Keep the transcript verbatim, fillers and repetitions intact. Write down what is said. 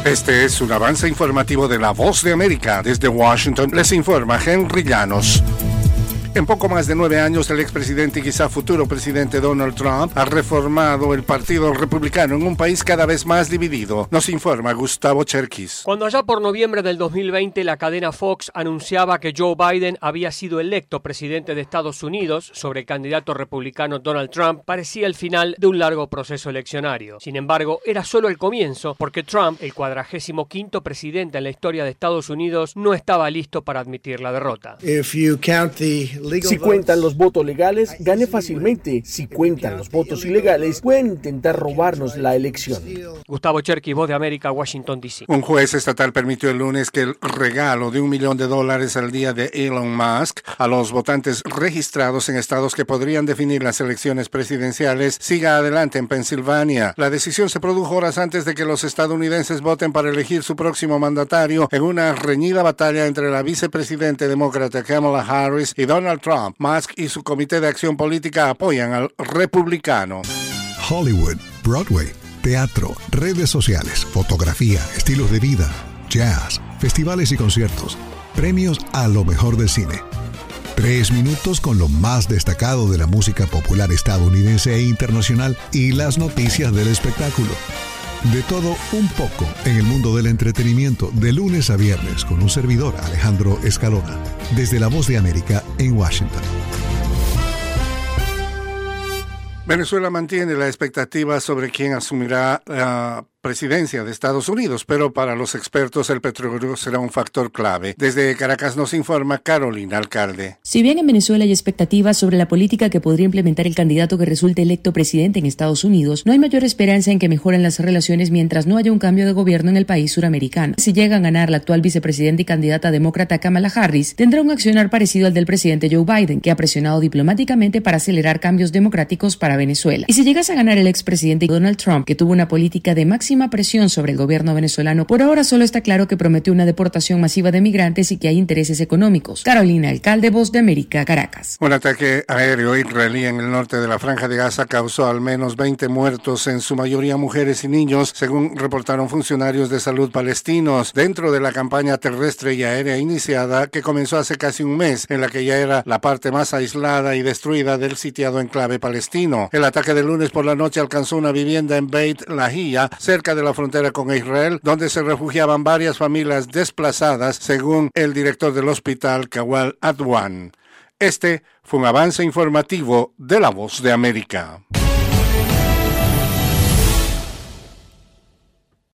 Este es un avance informativo de La Voz de América. Desde Washington les informa Henry Llanos. En poco más de nueve años, el expresidente y quizá futuro presidente Donald Trump ha reformado el Partido Republicano en un país cada vez más dividido. Nos informa Gustavo Cherkis. Cuando allá por noviembre del dos mil veinte la cadena Fox anunciaba que Joe Biden había sido electo presidente de Estados Unidos sobre el candidato republicano Donald Trump, parecía el final de un largo proceso eleccionario. Sin embargo, era solo el comienzo, porque Trump, el cuadragésimo quinto presidente en la historia de Estados Unidos, no estaba listo para admitir la derrota. If you count the Si cuentan los votos legales, gané fácilmente. Si cuentan los votos ilegales, pueden intentar robarnos la elección. Gustavo Cherkis, Voz de América, Washington, D C Un juez estatal permitió el lunes que el regalo de un millón de dólares al día de Elon Musk a los votantes registrados en estados que podrían definir las elecciones presidenciales siga adelante en Pensilvania. La decisión se produjo horas antes de que los estadounidenses voten para elegir su próximo mandatario en una reñida batalla entre la vicepresidente demócrata Kamala Harris y Donald Trump. Musk y su comité de acción política apoyan al republicano. Hollywood, Broadway, teatro, redes sociales, fotografía, estilos de vida, jazz, festivales y conciertos, premios a lo mejor del cine. Tres minutos con lo más destacado de la música popular estadounidense e internacional y las noticias del espectáculo. De todo un poco en el mundo del entretenimiento, de lunes a viernes, con un servidor, Alejandro Escalona, desde La Voz de América en Washington. Venezuela mantiene la expectativa sobre quién asumirá la presidencia de Estados Unidos, pero para los expertos el petróleo será un factor clave. Desde Caracas nos informa Carolina Alcalde. Si bien en Venezuela hay expectativas sobre la política que podría implementar el candidato que resulte electo presidente en Estados Unidos, no hay mayor esperanza en que mejoren las relaciones mientras no haya un cambio de gobierno en el país suramericano. Si llega a ganar la actual vicepresidenta y candidata demócrata Kamala Harris, tendrá un accionar parecido al del presidente Joe Biden, que ha presionado diplomáticamente para acelerar cambios democráticos para Venezuela. Y si llegase a ganar el expresidente Donald Trump, que tuvo una política de máxima presión sobre el gobierno venezolano, por ahora solo está claro que prometió una deportación masiva de migrantes y que hay intereses económicos. Carolina Alcalde, Voz de América, Caracas. Un ataque aéreo israelí en el norte de la Franja de Gaza causó al menos veinte muertos, en su mayoría mujeres y niños, según reportaron funcionarios de salud palestinos, dentro de la campaña terrestre y aérea iniciada que comenzó hace casi un mes, en la que ya era la parte más aislada y destruida del sitiado enclave palestino. El ataque de lunes por la noche alcanzó una vivienda en Beit Lahia, cerca de la frontera con Israel, donde se refugiaban varias familias desplazadas, según el director del hospital, Kawal Adwan. Este fue un avance informativo de La Voz de América.